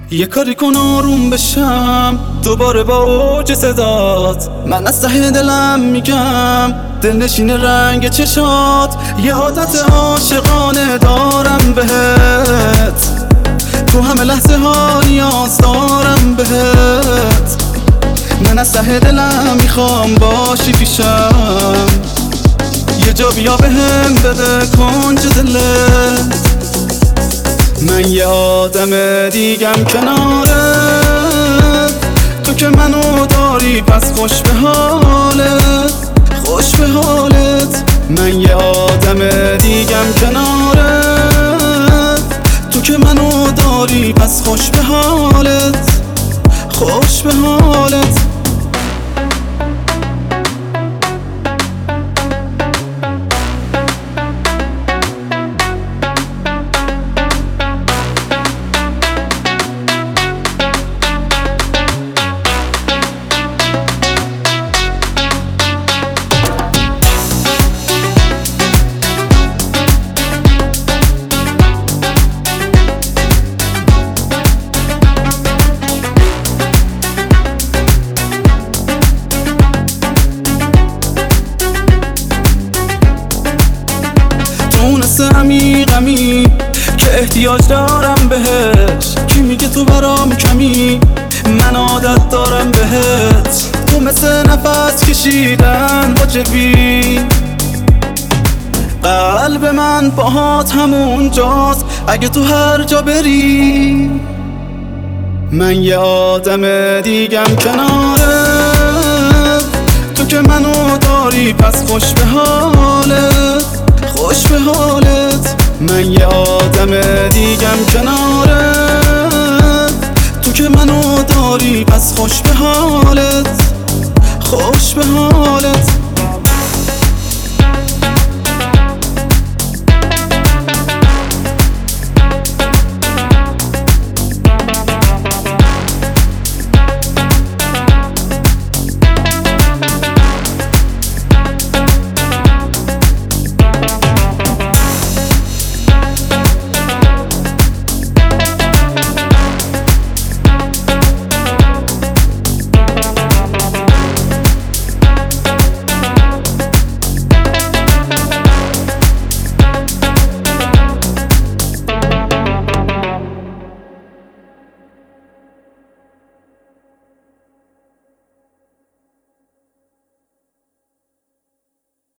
یه کاری کن آروم بشم دوباره با اوج صدات. من از ته دلم میگم دلنشین رنگ چشات. یه عادت عاشقانه دارم بهت، تو همه لحظه ها نیاز دارم بهت. من از ته دلم میخوام باشی پیشم، یه جا بیا بهم بده کنج دلت. من یه آدم دیگم کنارت، تو که منو داری پس خوش به حالت، خوش به حالت. من یه آدم دیگم کنارت، تو که منو داری پس خوش به حالت، خوش به حالت. عمیقمی که احتیاج دارم بهش، کی میگه تو برام کمی؟ من عادت دارم بهت، تو مثل نفس کشیدن با جبی. قلب من باهات همون جاست اگه تو هر جا بری. من یه آدم دیگم کنارت، تو که منو داری پس خوش به حالت، خوش به حالت. من یه آدم دیگم کنارت، تو که منو داری پس خوش به حالت، خوش به حالت.